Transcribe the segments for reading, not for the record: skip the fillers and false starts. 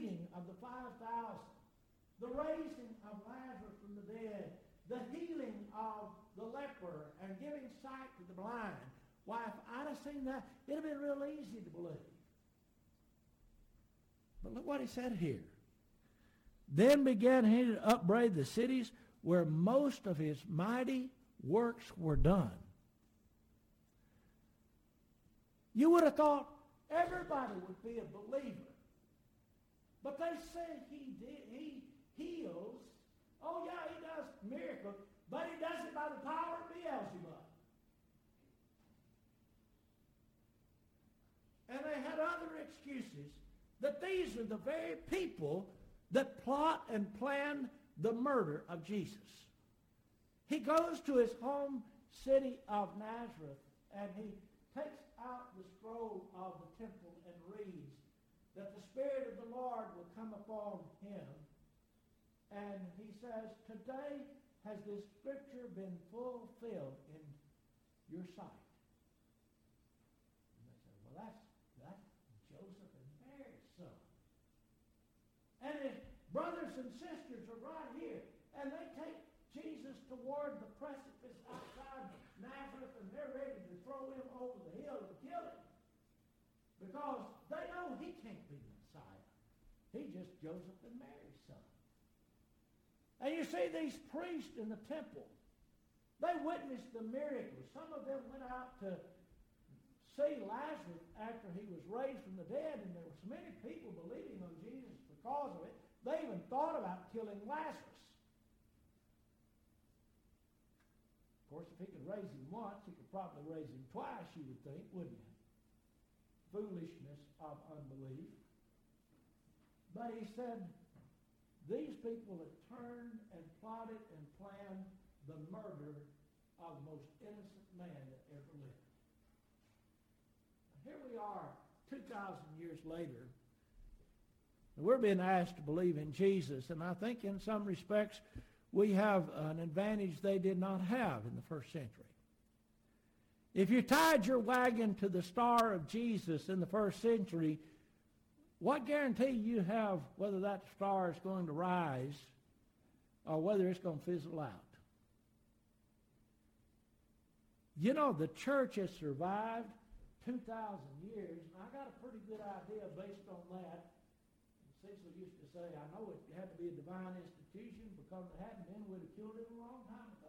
feeding of the 5,000, the raising of Lazarus from the dead, the healing of the leper and giving sight to the blind. Why, if I'd have seen that, it would have been real easy to believe. But look what he said here. Then began he to upbraid the cities where most of his mighty works were done. You would have thought everybody would be a believer. But they say he heals. Oh, yeah, he does miracles, but he does it by the power of Beelzebub. And they had other excuses that these are the very people that plot and plan the murder of Jesus. He goes to his home city of Nazareth, and he takes out the scroll of the temple and reads that the Spirit of the Lord will come upon him. And he says, today has this scripture been fulfilled in your sight. And they say, well, that's Joseph and Mary's son. And his brothers and sisters are right here. And they take Jesus toward the precipice outside Nazareth, and they're ready to throw him over the hill and kill him. Because they know he can't be the Messiah. He's just Joseph and Mary's son. And you see these priests in the temple, they witnessed the miracles. Some of them went out to see Lazarus after he was raised from the dead, and there were so many people believing on Jesus because of it, they even thought about killing Lazarus. Of course, if he could raise him once, he could probably raise him twice, you would think, wouldn't you? Foolishness of unbelief. But he said, these people have turned and plotted and planned the murder of the most innocent man that ever lived. Here we are, 2,000 years later, and we're being asked to believe in Jesus, and I think in some respects we have an advantage they did not have in the first century. If you tied your wagon to the star of Jesus in the first century, what guarantee you have whether that star is going to rise or whether it's going to fizzle out? You know, the church has survived 2,000 years, and I got a pretty good idea based on that. Cecil used to say, I know it had to be a divine institution, because if it hadn't been, we'd have killed it a long time ago.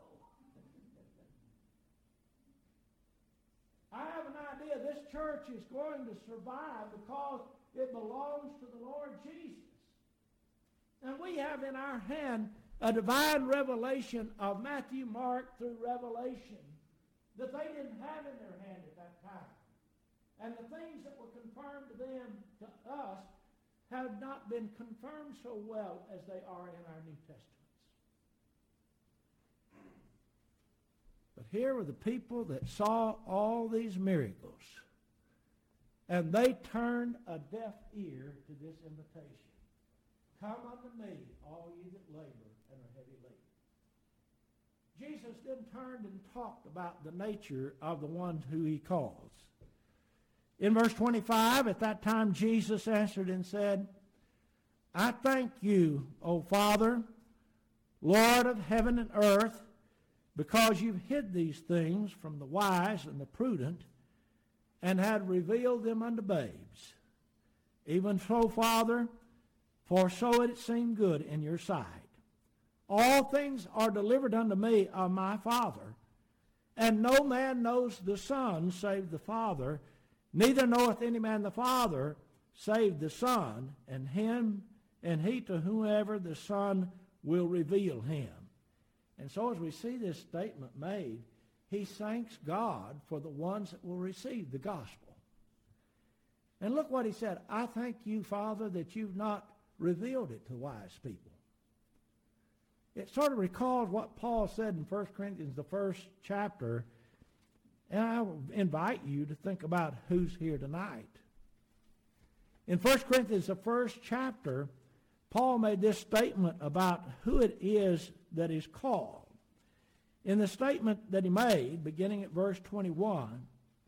I have an idea this church is going to survive because it belongs to the Lord Jesus. And we have in our hand a divine revelation of Matthew, Mark, through Revelation that they didn't have in their hand at that time. And the things that were confirmed to them, to us, have not been confirmed so well as they are in our New Testaments. But here were the people that saw all these miracles, and they turned a deaf ear to this invitation. Come unto me, all ye that labor and are heavy laden. Jesus then turned and talked about the nature of the one who he calls. In verse 25, at that time Jesus answered and said, I thank you, O Father, Lord of heaven and earth, because you've hid these things from the wise and the prudent, and had revealed them unto babes. Even so, Father, for so it seemed good in your sight. All things are delivered unto me of my Father, and no man knows the Son save the Father, neither knoweth any man the Father save the Son, and he to whomever the Son will reveal him. And so as we see this statement made, he thanks God for the ones that will receive the gospel. And look what he said, I thank you, Father, that you've not revealed it to wise people. It sort of recalls what Paul said in 1 Corinthians, the first chapter, and I will invite you to think about who's here tonight. In 1 Corinthians, the first chapter, Paul made this statement about who it is that is called. In the statement that he made, beginning at verse 21,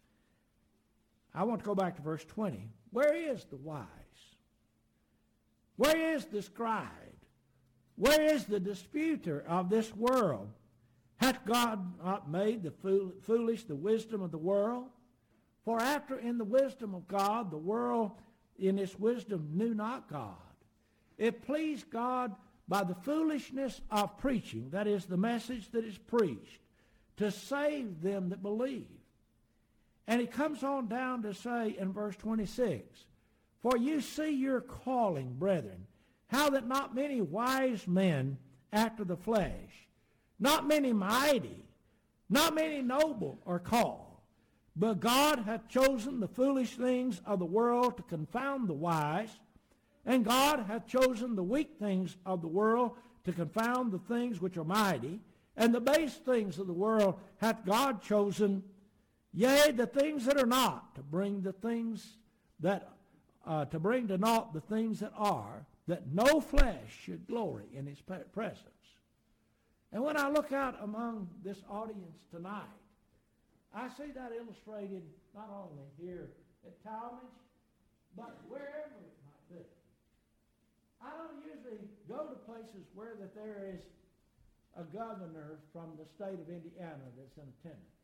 I want to go back to verse 20. Where is the wise? Where is the scribe? Where is the disputer of this world? Hath God not made the foolish the wisdom of the world? For after in the wisdom of God, the world in its wisdom knew not God. It pleased God by the foolishness of preaching, that is, the message that is preached, to save them that believe. And he comes on down to say in verse 26, For you see your calling, brethren, how that not many wise men after the flesh, not many mighty, not many noble are called. But God hath chosen the foolish things of the world to confound the wise, and God hath chosen the weak things of the world to confound the things which are mighty, and the base things of the world hath God chosen, yea, the things that are not, to bring the things that to bring to naught the things that are, that no flesh should glory in his presence. And when I look out among this audience tonight, I see that illustrated not only here at Talmadge, but wherever it might be. I don't usually go to places where that there is a governor from the state of Indiana that's in attendance,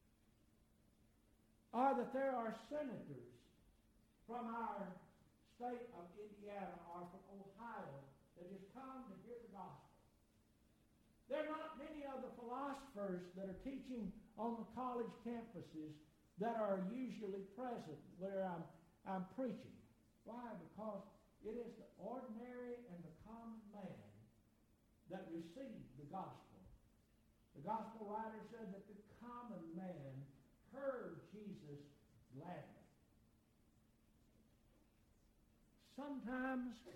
or that there are senators from our state of Indiana or from Ohio that just come to hear the gospel. There are not many of the philosophers that are teaching on the college campuses that are usually present where I'm preaching. Why? Because it is the ordinary and the common man that receives the gospel. The gospel writer said that the common man heard Jesus gladly. Sometimes